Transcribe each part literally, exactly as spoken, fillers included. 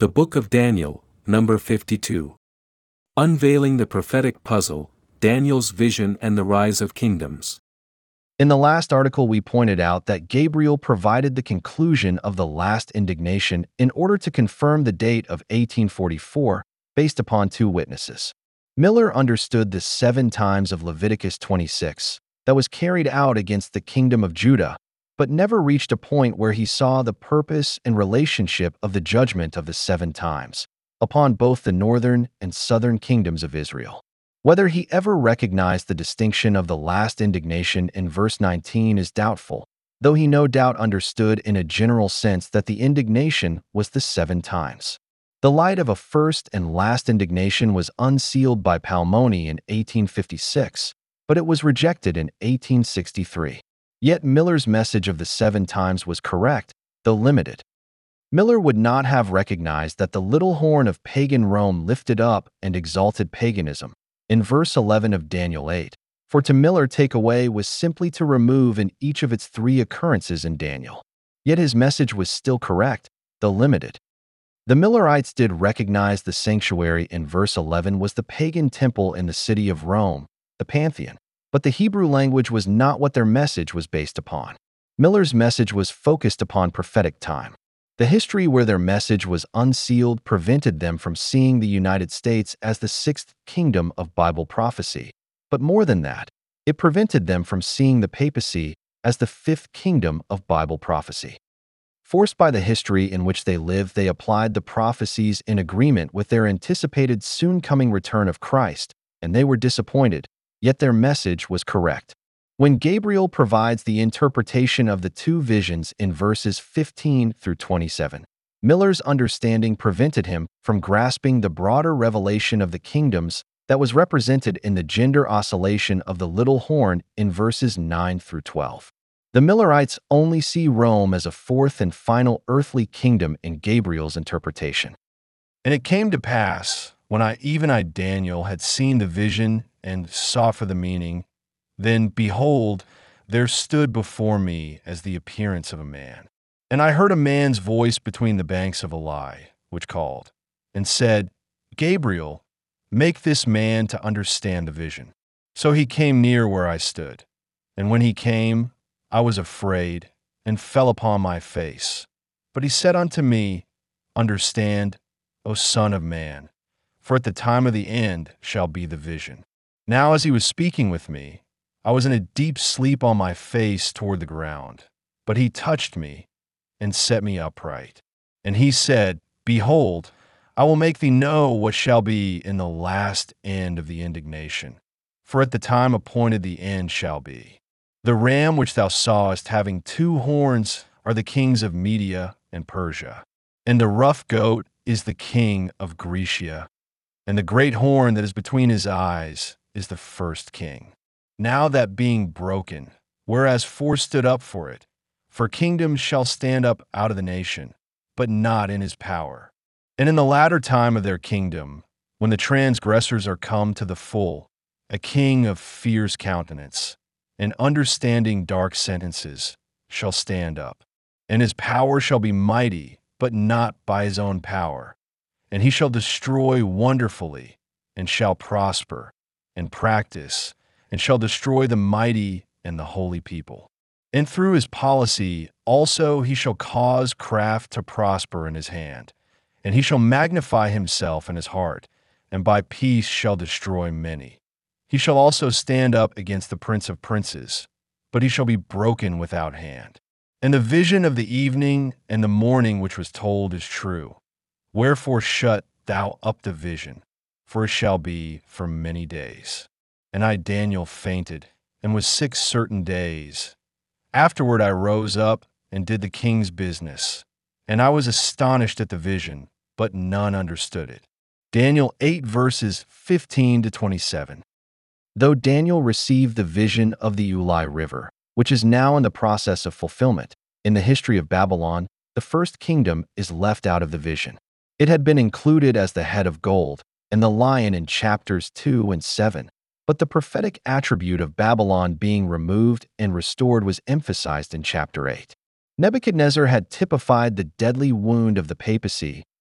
The Book of Daniel, number fifty-two. Unveiling the prophetic puzzle, Daniel's vision and the rise of kingdoms. In the last article, we pointed out that Gabriel provided the conclusion of the last indignation in order to confirm the date of eighteen forty-four based upon two witnesses. Miller understood the seven times of Leviticus twenty-six that was carried out against the kingdom of Judah, but never reached a point where he saw the purpose and relationship of the judgment of the seven times upon both the northern and southern kingdoms of Israel. Whether he ever recognized the distinction of the last indignation in verse nineteen is doubtful, though he no doubt understood in a general sense that the indignation was the seven times. The light of a first and last indignation was unsealed by Palmoni in eighteen fifty-six, but it was rejected in eighteen sixty-three. Yet Miller's message of the seven times was correct, though limited. Miller would not have recognized that the little horn of pagan Rome lifted up and exalted paganism in verse eleven of Daniel eight, for to Miller take away was simply to remove in each of its three occurrences in Daniel. Yet his message was still correct, though limited. The Millerites did recognize the sanctuary in verse eleven was the pagan temple in the city of Rome, the Pantheon, but the Hebrew language was not what their message was based upon. Miller's message was focused upon prophetic time. The history where their message was unsealed prevented them from seeing the United States as the sixth kingdom of Bible prophecy. But more than that, it prevented them from seeing the papacy as the fifth kingdom of Bible prophecy. Forced by the history in which they lived, they applied the prophecies in agreement with their anticipated soon-coming return of Christ, and they were disappointed, yet their message was correct. When Gabriel provides the interpretation of the two visions in verses fifteen through twenty-seven, Miller's understanding prevented him from grasping the broader revelation of the kingdoms that was represented in the gender oscillation of the little horn in verses nine through twelve. The Millerites only see Rome as a fourth and final earthly kingdom in Gabriel's interpretation. And it came to pass, when I, even I, Daniel, had seen the vision and sought for the meaning, then, behold, there stood before me as the appearance of a man. And I heard a man's voice between the banks of Ulai, which called, and said, Gabriel, make this man to understand the vision. So he came near where I stood. And when he came, I was afraid, and fell upon my face. But he said unto me, Understand, O Son of Man, for at the time of the end shall be the vision. Now as he was speaking with me, I was in a deep sleep on my face toward the ground. But he touched me and set me upright. And he said, Behold, I will make thee know what shall be in the last end of the indignation. For at the time appointed the end shall be. The ram which thou sawest having two horns are the kings of Media and Persia. And the rough goat is the king of Grecia. And the great horn that is between his eyes is the first king. Now that being broken, whereas four stood up for it, for kingdoms shall stand up out of the nation, but not in his power. And in the latter time of their kingdom, when the transgressors are come to the full, a king of fierce countenance, and understanding dark sentences, shall stand up. And his power shall be mighty, but not by his own power. And he shall destroy wonderfully, and shall prosper, and practice, and shall destroy the mighty and the holy people. And through his policy also he shall cause craft to prosper in his hand, and he shall magnify himself in his heart, and by peace shall destroy many. He shall also stand up against the prince of princes, but he shall be broken without hand. And the vision of the evening and the morning which was told is true. Wherefore shut thou up the vision, for it shall be for many days. And I, Daniel, fainted, and was sick certain days. Afterward I rose up, and did the king's business. And I was astonished at the vision, but none understood it. Daniel eight verses fifteen to twenty-seven. Though Daniel received the vision of the Ulai River, which is now in the process of fulfillment, in the history of Babylon, the first kingdom is left out of the vision. It had been included as the head of gold, and the lion in chapters two and seven. But the prophetic attribute of Babylon being removed and restored was emphasized in chapter eight. Nebuchadnezzar had typified the deadly wound of the papacy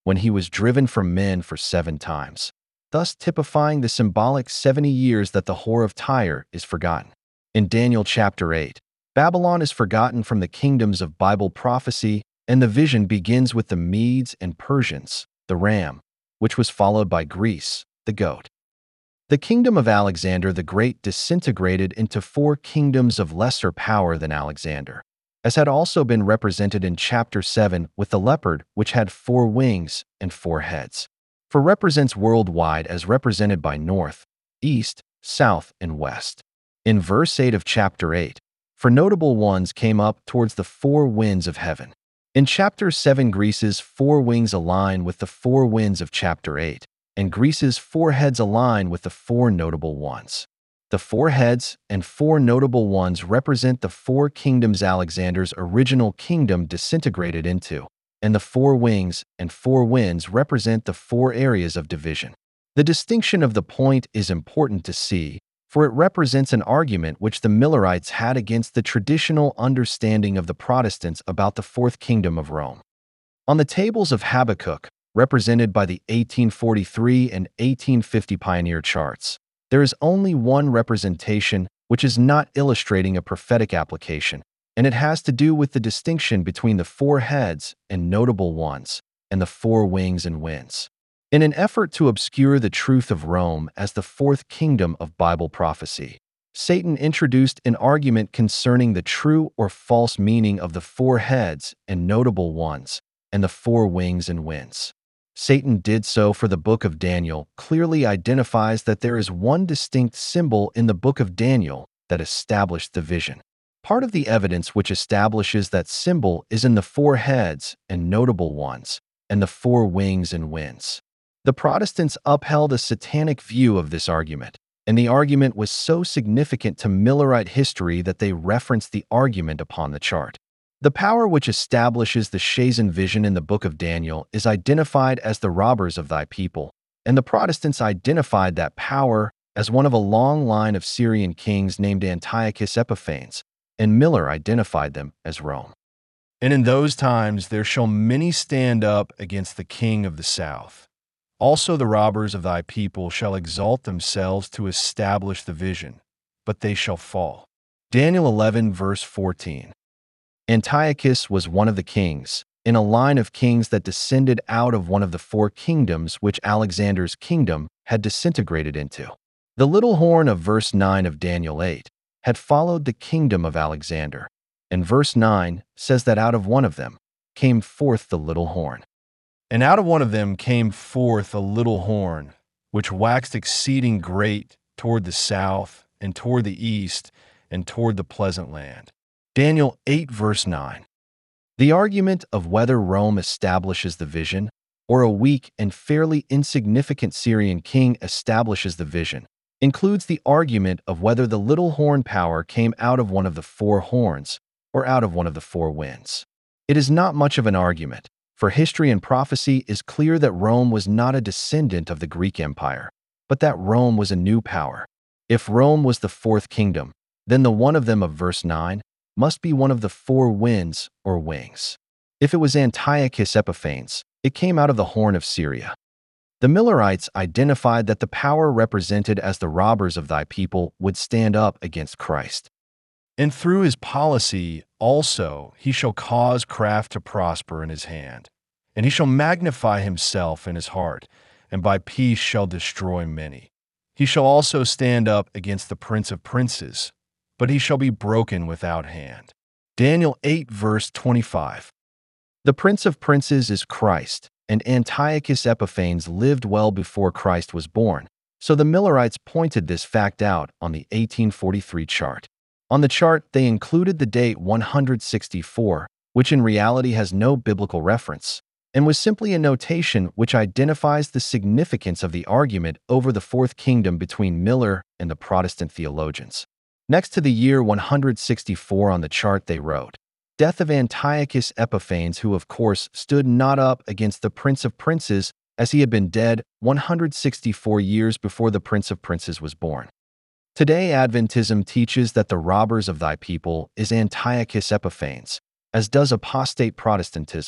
when he was driven from men for seven times, thus typifying the symbolic seventy years that the whore of Tyre is forgotten. In Daniel chapter eight, Babylon is forgotten from the kingdoms of Bible prophecy, and the vision begins with the Medes and Persians, the ram, which was followed by Greece, the goat. The kingdom of Alexander the Great disintegrated into four kingdoms of lesser power than Alexander, as had also been represented in chapter seven with the leopard, which had four wings and four heads. For represents worldwide as represented by north, east, south, and west. In verse eight of chapter eight, for notable ones came up towards the four winds of heaven. In chapter seven, Greece's four wings align with the four winds of chapter eight, and Greece's four heads align with the four notable ones. The four heads and four notable ones represent the four kingdoms Alexander's original kingdom disintegrated into, and the four wings and four winds represent the four areas of division. The distinction of the point is important to see, for it represents an argument which the Millerites had against the traditional understanding of the Protestants about the Fourth Kingdom of Rome. On the tables of Habakkuk, represented by the eighteen forty-three and eighteen fifty Pioneer charts, there is only one representation which is not illustrating a prophetic application, and it has to do with the distinction between the four heads and notable ones and the four wings and winds. In an effort to obscure the truth of Rome as the fourth kingdom of Bible prophecy, Satan introduced an argument concerning the true or false meaning of the four heads and notable ones and the four wings and winds. Satan did so for the book of Daniel, clearly identifies that there is one distinct symbol in the book of Daniel that established the vision. Part of the evidence which establishes that symbol is in the four heads and notable ones and the four wings and winds. The Protestants upheld a satanic view of this argument, and the argument was so significant to Millerite history that they referenced the argument upon the chart. The power which establishes the Chazon vision in the book of Daniel is identified as the robbers of thy people, and the Protestants identified that power as one of a long line of Syrian kings named Antiochus Epiphanes, and Miller identified them as Rome. And in those times there shall many stand up against the king of the south. Also the robbers of thy people shall exalt themselves to establish the vision, but they shall fall. Daniel eleven, verse fourteen. Antiochus was one of the kings, in a line of kings that descended out of one of the four kingdoms which Alexander's kingdom had disintegrated into. The little horn of verse nine of Daniel eight had followed the kingdom of Alexander, and verse nine says that out of one of them came forth the little horn. And out of one of them came forth a little horn, which waxed exceeding great toward the south, and toward the east, and toward the pleasant land. Daniel eight, verse nine. The argument of whether Rome establishes the vision, or a weak and fairly insignificant Syrian king establishes the vision, includes the argument of whether the little horn power came out of one of the four horns, or out of one of the four winds. It is not much of an argument, for history and prophecy is clear that Rome was not a descendant of the Greek Empire, but that Rome was a new power. If Rome was the fourth kingdom, then the one of them of verse nine must be one of the four winds or wings. If it was Antiochus Epiphanes, it came out of the horn of Syria. The Millerites identified that the power represented as the robbers of thy people would stand up against Christ. And through his policy also he shall cause craft to prosper in his hand, and he shall magnify himself in his heart, and by peace shall destroy many. He shall also stand up against the prince of princes, but he shall be broken without hand. Daniel eight, verse twenty-five. The prince of princes is Christ, and Antiochus Epiphanes lived well before Christ was born, so the Millerites pointed this fact out on the eighteen forty-three chart. On the chart, they included the date one hundred sixty-four, which in reality has no biblical reference, and was simply a notation which identifies the significance of the argument over the Fourth Kingdom between Miller and the Protestant theologians. Next to the year one hundred sixty-four on the chart they wrote, "Death of Antiochus Epiphanes, who of course stood not up against the Prince of Princes, as he had been dead one hundred sixty-four years before the Prince of Princes was born." Today, Adventism teaches that the robbers of thy people is Antiochus Epiphanes, as does apostate Protestantism,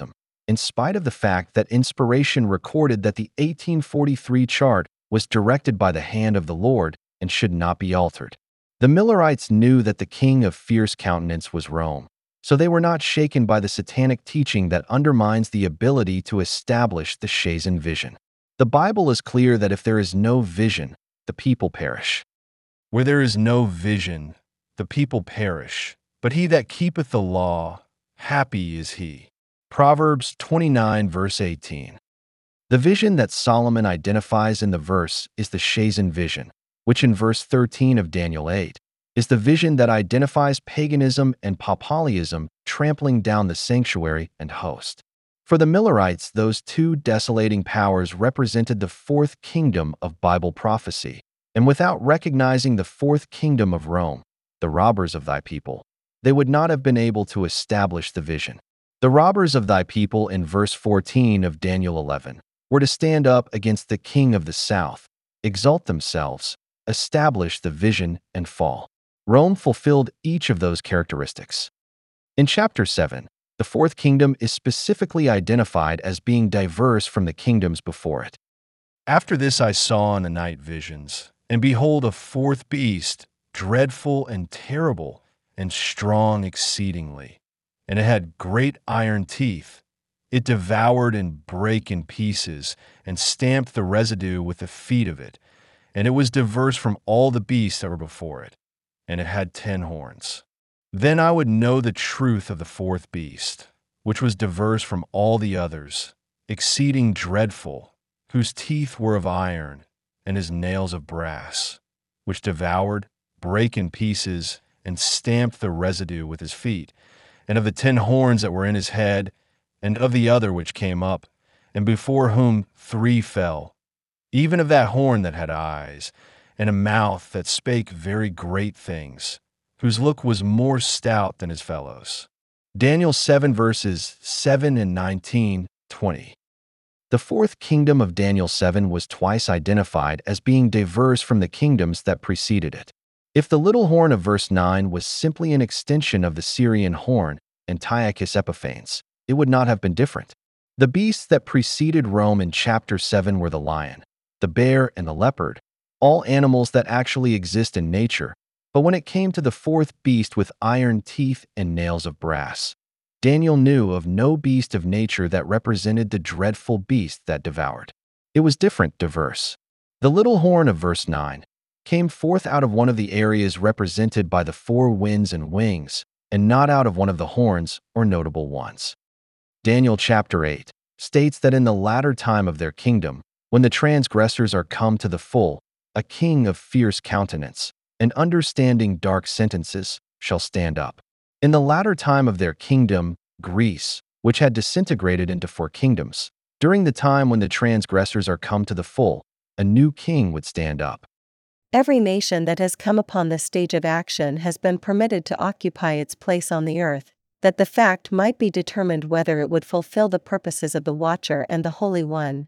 in spite of the fact that inspiration recorded that the eighteen forty-three chart was directed by the hand of the Lord and should not be altered. The Millerites knew that the king of fierce countenance was Rome, so they were not shaken by the satanic teaching that undermines the ability to establish the Chazon vision. The Bible is clear that if there is no vision, the people perish. Where there is no vision, the people perish. But he that keepeth the law, happy is he. Proverbs twenty-nine, verse eighteen. The vision that Solomon identifies in the verse is the Chazon vision, which in verse thirteen of Daniel eight is the vision that identifies paganism and Papalyism trampling down the sanctuary and host. For the Millerites, those two desolating powers represented the fourth kingdom of Bible prophecy, and without recognizing the fourth kingdom of Rome, the robbers of thy people, they would not have been able to establish the vision. The robbers of thy people in verse fourteen of Daniel eleven were to stand up against the king of the south, exalt themselves, establish the vision, and fall. Rome fulfilled each of those characteristics. In chapter seven, the fourth kingdom is specifically identified as being diverse from the kingdoms before it. After this I saw in the night visions, and behold a fourth beast, dreadful and terrible, and strong exceedingly. And it had great iron teeth. It devoured and brake in pieces, and stamped the residue with the feet of it. And it was diverse from all the beasts that were before it. And it had ten horns. Then I would know the truth of the fourth beast, which was diverse from all the others, exceeding dreadful, whose teeth were of iron, and his nails of brass, which devoured, brake in pieces, and stamped the residue with his feet, and of the ten horns that were in his head, and of the other which came up, and before whom three fell, even of that horn that had eyes, and a mouth that spake very great things, whose look was more stout than his fellows. Daniel seven, verses seven and nineteen, twenty. The fourth kingdom of Daniel seven was twice identified as being diverse from the kingdoms that preceded it. If the little horn of verse nine was simply an extension of the Syrian horn, Antiochus Epiphanes, it would not have been different. The beasts that preceded Rome in chapter seven were the lion, the bear, and the leopard, all animals that actually exist in nature. But when it came to the fourth beast with iron teeth and nails of brass, Daniel knew of no beast of nature that represented the dreadful beast that devoured. It was different, diverse. The little horn of verse nine came forth out of one of the areas represented by the four winds and wings, and not out of one of the horns or notable ones. Daniel chapter eight states that in the latter time of their kingdom, when the transgressors are come to the full, a king of fierce countenance, and understanding dark sentences, shall stand up. In the latter time of their kingdom, Greece, which had disintegrated into four kingdoms, during the time when the transgressors are come to the full, a new king would stand up. Every nation that has come upon this stage of action has been permitted to occupy its place on the earth, that the fact might be determined whether it would fulfill the purposes of the Watcher and the Holy One.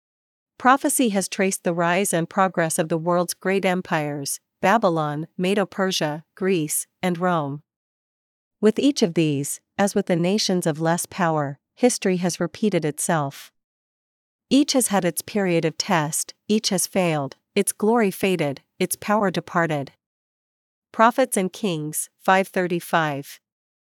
Prophecy has traced the rise and progress of the world's great empires, Babylon, Medo-Persia, Greece, and Rome. With each of these, as with the nations of less power, history has repeated itself. Each has had its period of test, each has failed, its glory faded, its power departed. Prophets and Kings, five thirty-five.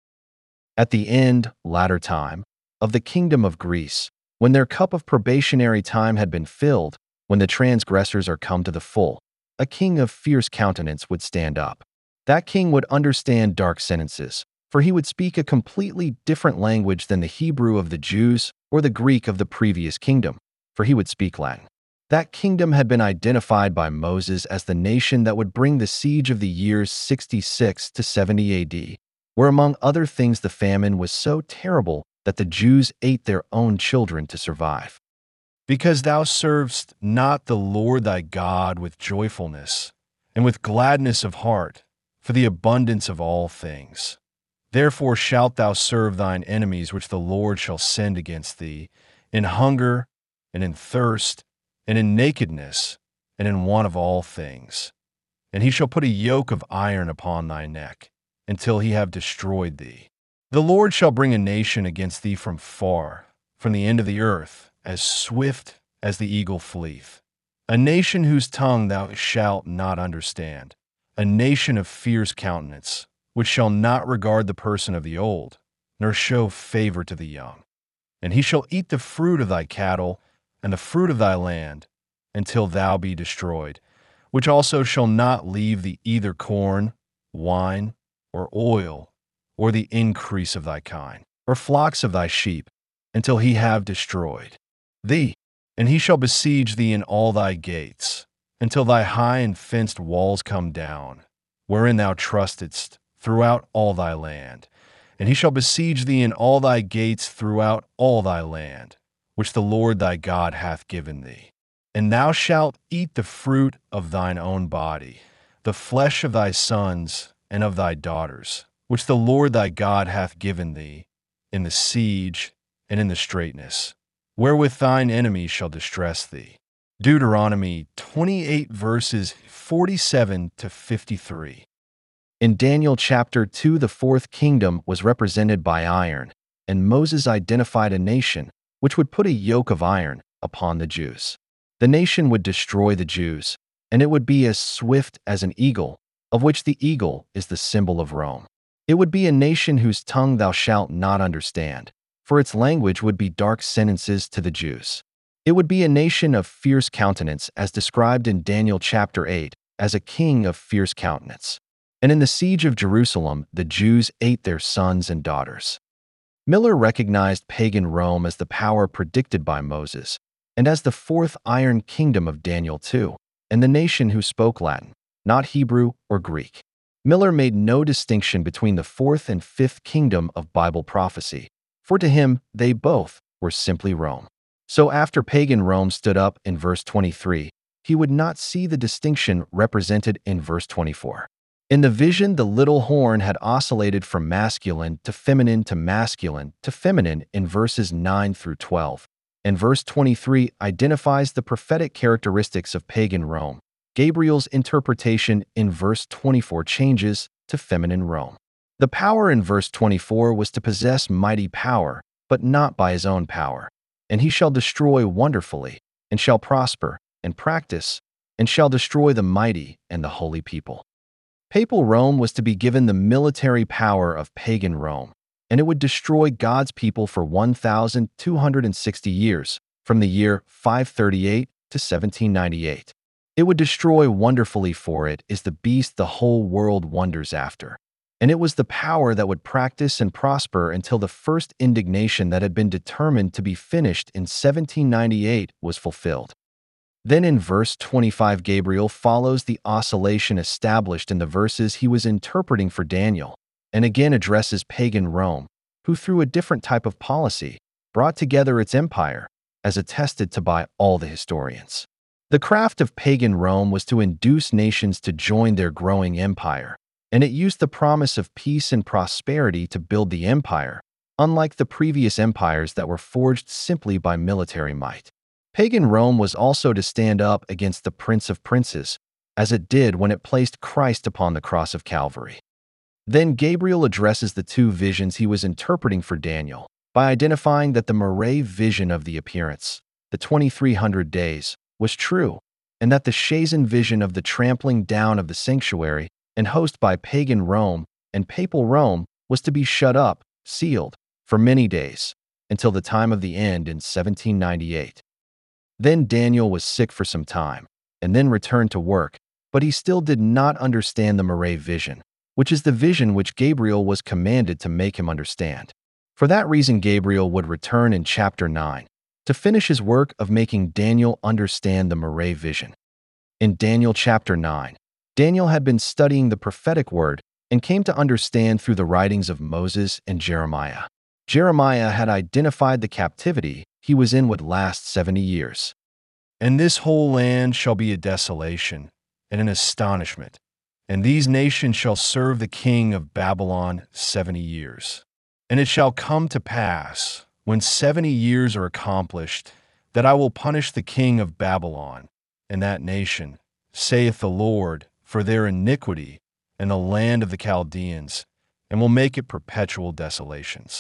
At the end, latter time, of the kingdom of Greece, when their cup of probationary time had been filled, when the transgressors are come to the full, a king of fierce countenance would stand up. That king would understand dark sentences, for he would speak a completely different language than the Hebrew of the Jews or the Greek of the previous kingdom, for he would speak Latin. That kingdom had been identified by Moses as the nation that would bring the siege of the years sixty-six to seventy A D, where among other things the famine was so terrible that the Jews ate their own children to survive. Because thou servest not the Lord thy God with joyfulness, and with gladness of heart, for the abundance of all things. Therefore shalt thou serve thine enemies which the Lord shall send against thee, in hunger, and in thirst, and in nakedness, and in want of all things. And he shall put a yoke of iron upon thy neck, until he have destroyed thee. The Lord shall bring a nation against thee from far, from the end of the earth, as swift as the eagle fleeth. A nation whose tongue thou shalt not understand, a nation of fierce countenance, which shall not regard the person of the old, nor show favor to the young. And he shall eat the fruit of thy cattle, and the fruit of thy land, until thou be destroyed, which also shall not leave thee either corn, wine, or oil, or the increase of thy kine, or flocks of thy sheep, until he have destroyed thee. And he shall besiege thee in all thy gates, until thy high and fenced walls come down, wherein thou trustedst, throughout all thy land. And he shall besiege thee in all thy gates throughout all thy land, which the Lord thy God hath given thee. And thou shalt eat the fruit of thine own body, the flesh of thy sons and of thy daughters, which the Lord thy God hath given thee, in the siege and in the straitness, wherewith thine enemies shall distress thee. Deuteronomy twenty-eight, verses forty-seven to fifty-three. In Daniel chapter two, the fourth kingdom was represented by iron, and Moses identified a nation which would put a yoke of iron upon the Jews. The nation would destroy the Jews, and it would be as swift as an eagle, of which the eagle is the symbol of Rome. It would be a nation whose tongue thou shalt not understand, for its language would be dark sentences to the Jews. It would be a nation of fierce countenance, as described in Daniel chapter eight, as a king of fierce countenance. And in the siege of Jerusalem, the Jews ate their sons and daughters. Miller recognized pagan Rome as the power predicted by Moses, and as the fourth iron kingdom of Daniel two, and the nation who spoke Latin, not Hebrew or Greek. Miller made no distinction between the fourth and fifth kingdom of Bible prophecy, for to him they both were simply Rome. So after pagan Rome stood up in verse twenty-three, he would not see the distinction represented in verse twenty-four. In the vision, the little horn had oscillated from masculine to feminine to masculine to feminine in verses nine through twelve, and verse twenty-three identifies the prophetic characteristics of pagan Rome. Gabriel's interpretation in verse twenty-four changes to feminine Rome. The power in verse twenty-four was to possess mighty power, but not by his own power. And he shall destroy wonderfully, and shall prosper, and practice, and shall destroy the mighty and the holy people. Papal Rome was to be given the military power of pagan Rome, and it would destroy God's people for one thousand two hundred sixty years, from the year five thirty-eight to seventeen ninety-eight. It would destroy wonderfully, for it is the beast the whole world wonders after. And it was the power that would practice and prosper until the first indignation that had been determined to be finished in seventeen ninety-eight was fulfilled. Then in verse twenty-five, Gabriel follows the oscillation established in the verses he was interpreting for Daniel, and again addresses pagan Rome, who through a different type of policy brought together its empire, as attested to by all the historians. The craft of pagan Rome was to induce nations to join their growing empire, and it used the promise of peace and prosperity to build the empire, unlike the previous empires that were forged simply by military might. Pagan Rome was also to stand up against the Prince of Princes, as it did when it placed Christ upon the cross of Calvary. Then Gabriel addresses the two visions he was interpreting for Daniel by identifying that the Moray vision of the appearance, the twenty-three hundred days, was true, and that the Shazan vision of the trampling down of the sanctuary and host by pagan Rome and papal Rome was to be shut up, sealed, for many days, until the time of the end in seventeen ninety-eight. Then Daniel was sick for some time, and then returned to work, but he still did not understand the Moray vision, which is the vision which Gabriel was commanded to make him understand. For that reason, Gabriel would return in chapter nine to finish his work of making Daniel understand the Moray vision. In Daniel chapter nine, Daniel had been studying the prophetic word and came to understand through the writings of Moses and Jeremiah. Jeremiah had identified the captivity he was in would last seventy years. And this whole land shall be a desolation and an astonishment, and these nations shall serve the king of Babylon seventy years. And it shall come to pass, when seventy years are accomplished, that I will punish the king of Babylon and that nation, saith the Lord, for their iniquity in the land of the Chaldeans, and will make it perpetual desolations.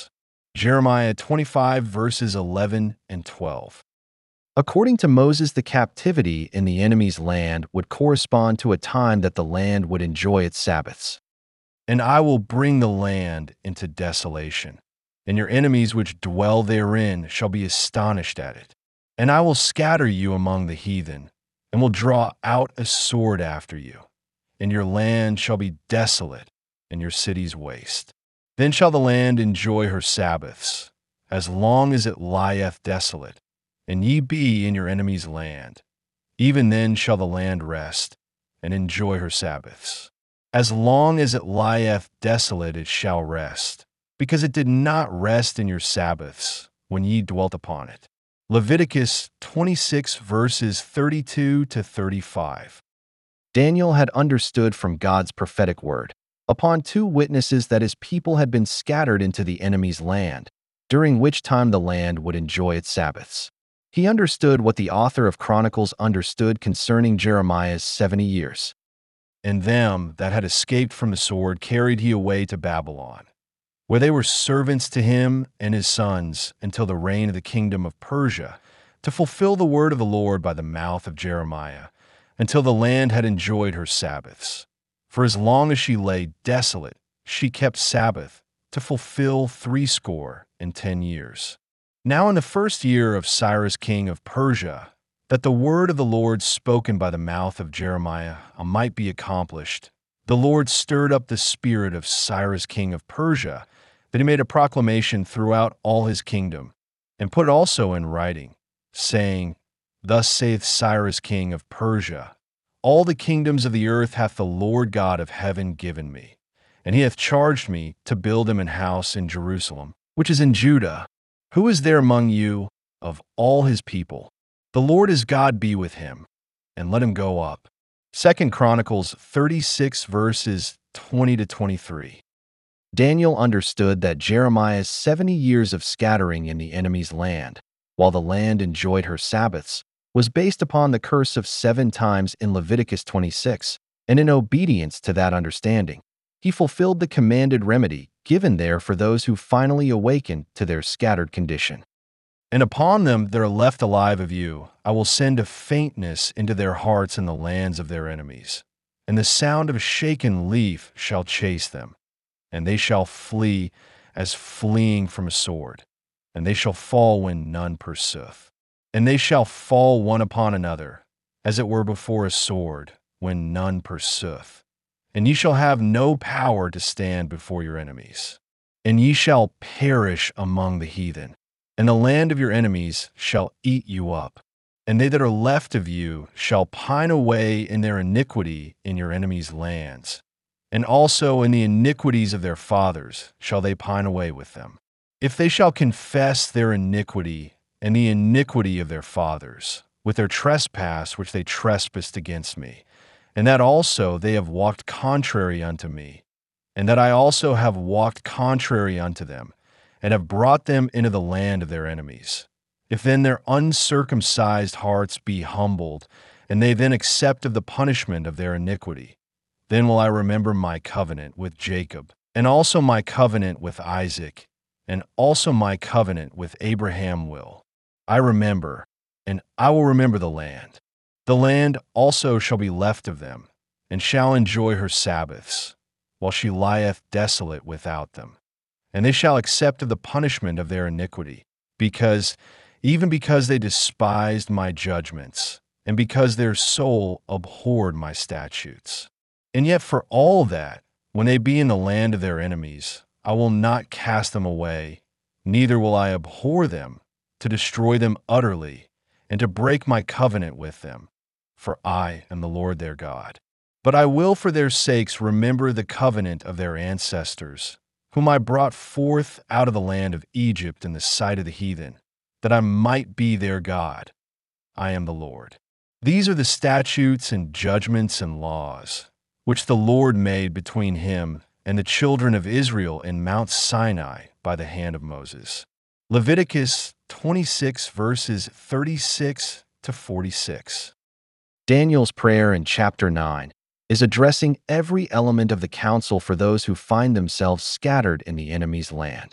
Jeremiah twenty-five verses eleven and twelve. According to Moses, the captivity in the enemy's land would correspond to a time that the land would enjoy its Sabbaths. And I will bring the land into desolation, and your enemies which dwell therein shall be astonished at it. And I will scatter you among the heathen, and will draw out a sword after you, and your land shall be desolate, and your cities waste. Then shall the land enjoy her Sabbaths, as long as it lieth desolate, and ye be in your enemy's land. Even then shall the land rest, and enjoy her Sabbaths. As long as it lieth desolate it shall rest, because it did not rest in your Sabbaths, when ye dwelt upon it. Leviticus twenty-six verses thirty-two to thirty-five. Daniel had understood from God's prophetic word, upon two witnesses, that his people had been scattered into the enemy's land, during which time the land would enjoy its Sabbaths. He understood what the author of Chronicles understood concerning Jeremiah's seventy years. And them that had escaped from the sword carried he away to Babylon, where they were servants to him and his sons until the reign of the kingdom of Persia, to fulfill the word of the Lord by the mouth of Jeremiah, until the land had enjoyed her Sabbaths. For as long as she lay desolate, she kept Sabbath, to fulfill threescore and ten years. Now in the first year of Cyrus king of Persia, that the word of the Lord spoken by the mouth of Jeremiah might be accomplished, the Lord stirred up the spirit of Cyrus king of Persia, that he made a proclamation throughout all his kingdom, and put it also in writing, saying, Thus saith Cyrus king of Persia, All the kingdoms of the earth hath the Lord God of heaven given me, and he hath charged me to build him an house in Jerusalem, which is in Judah. Who is there among you of all his people? The Lord his God be with him, and let him go up. Second Chronicles thirty-six verses twenty to twenty-three. Daniel understood that Jeremiah's seventy years of scattering in the enemy's land, while the land enjoyed her Sabbaths, was based upon the curse of seven times in Leviticus twenty-six, and in obedience to that understanding, he fulfilled the commanded remedy given there for those who finally awaken to their scattered condition. And upon them that are left alive of you, I will send a faintness into their hearts in the lands of their enemies, and the sound of a shaken leaf shall chase them, and they shall flee as fleeing from a sword, and they shall fall when none pursueth. And they shall fall one upon another, as it were before a sword, when none pursueth. And ye shall have no power to stand before your enemies. And ye shall perish among the heathen, and the land of your enemies shall eat you up. And they that are left of you shall pine away in their iniquity in your enemies' lands. And also in the iniquities of their fathers shall they pine away with them. If they shall confess their iniquity and the iniquity of their fathers, with their trespass which they trespassed against me, and that also they have walked contrary unto me, and that I also have walked contrary unto them, and have brought them into the land of their enemies. If then their uncircumcised hearts be humbled, and they then accept of the punishment of their iniquity, then will I remember my covenant with Jacob, and also my covenant with Isaac, and also my covenant with Abraham will I remember, and I will remember the land. The land also shall be left of them, and shall enjoy her Sabbaths, while she lieth desolate without them. And they shall accept of the punishment of their iniquity, because, even because they despised my judgments, and because their soul abhorred my statutes. And yet for all that, when they be in the land of their enemies, I will not cast them away, neither will I abhor them, to destroy them utterly, and to break my covenant with them. For I am the Lord their God. But I will for their sakes remember the covenant of their ancestors, whom I brought forth out of the land of Egypt in the sight of the heathen, that I might be their God. I am the Lord. These are the statutes and judgments and laws, which the Lord made between him and the children of Israel in Mount Sinai by the hand of Moses. Leviticus twenty-six verses thirty-six to forty-six. Daniel's prayer in chapter nine is addressing every element of the counsel for those who find themselves scattered in the enemy's land.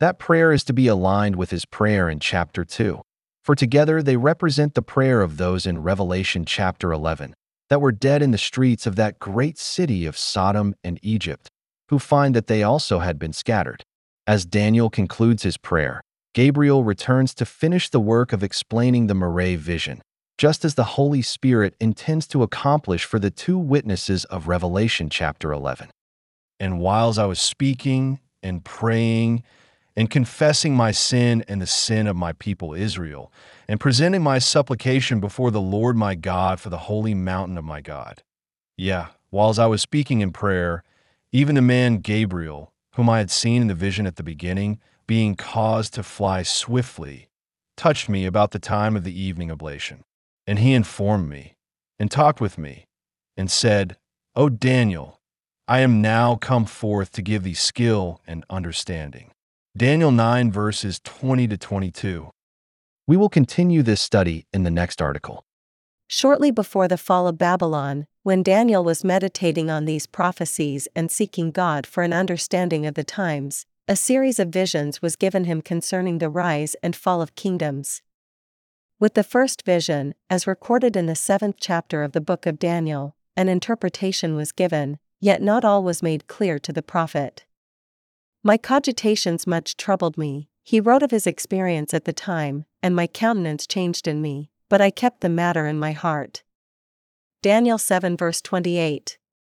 That prayer is to be aligned with his prayer in chapter two, for together they represent the prayer of those in Revelation chapter eleven that were dead in the streets of that great city of Sodom and Egypt, who find that they also had been scattered. As Daniel concludes his prayer, Gabriel returns to finish the work of explaining the Marae vision, just as the Holy Spirit intends to accomplish for the two witnesses of Revelation chapter eleven. And whiles I was speaking and praying and confessing my sin and the sin of my people Israel, and presenting my supplication before the Lord my God for the holy mountain of my God. Yeah, whiles I was speaking in prayer, even the man Gabriel, whom I had seen in the vision at the beginning, being caused to fly swiftly, touched me about the time of the evening oblation. And he informed me, and talked with me, and said, O Daniel, I am now come forth to give thee skill and understanding. Daniel nine verses twenty to twenty-two. We will continue this study in the next article. Shortly before the fall of Babylon, when Daniel was meditating on these prophecies and seeking God for an understanding of the times, a series of visions was given him concerning the rise and fall of kingdoms. With the first vision, as recorded in the seventh chapter of the book of Daniel, an interpretation was given, yet not all was made clear to the prophet. My cogitations much troubled me, he wrote of his experience at the time, and my countenance changed in me, but I kept the matter in my heart. Daniel seven verse twenty-eight.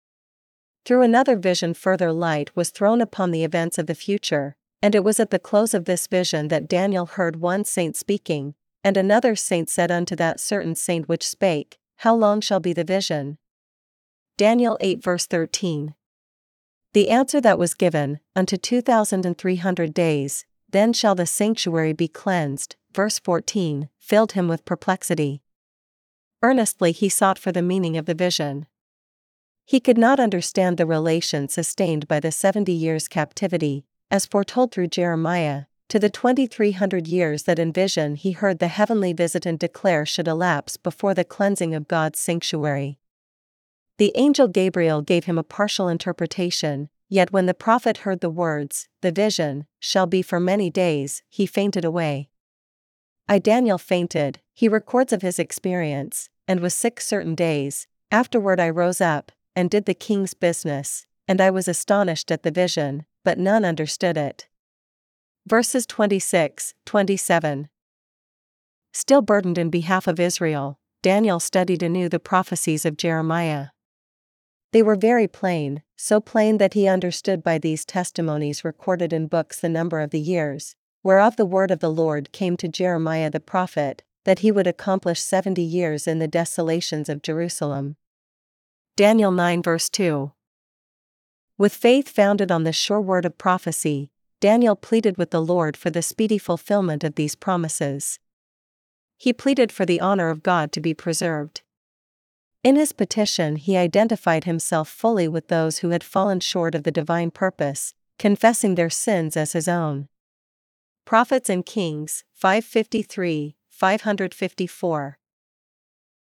Through another vision further light was thrown upon the events of the future, and it was at the close of this vision that Daniel heard one saint speaking, and another saint said unto that certain saint which spake, How long shall be the vision? Daniel eight verse thirteen. The answer that was given, unto two thousand three hundred days, then shall the sanctuary be cleansed, verse fourteen, filled him with perplexity. Earnestly he sought for the meaning of the vision. He could not understand the relation sustained by the seventy years' captivity, as foretold through Jeremiah, to the twenty-three hundred years that in vision he heard the heavenly visitant declare should elapse before the cleansing of God's sanctuary. The angel Gabriel gave him a partial interpretation, yet when the prophet heard the words, the vision shall be for many days, he fainted away. I Daniel fainted, he records of his experience, and was sick certain days. Afterward I rose up, and did the king's business, and I was astonished at the vision, but none understood it. Verses twenty-six, twenty-seven. Still burdened in behalf of Israel, Daniel studied anew the prophecies of Jeremiah. They were very plain, so plain that he understood by these testimonies recorded in books the number of the years, whereof the word of the Lord came to Jeremiah the prophet, that he would accomplish seventy years in the desolations of Jerusalem. Daniel nine verse two. With faith founded on the sure word of prophecy, Daniel pleaded with the Lord for the speedy fulfillment of these promises. He pleaded for the honor of God to be preserved. In his petition he identified himself fully with those who had fallen short of the divine purpose, confessing their sins as his own. Prophets and Kings, five fifty-three, five fifty-four.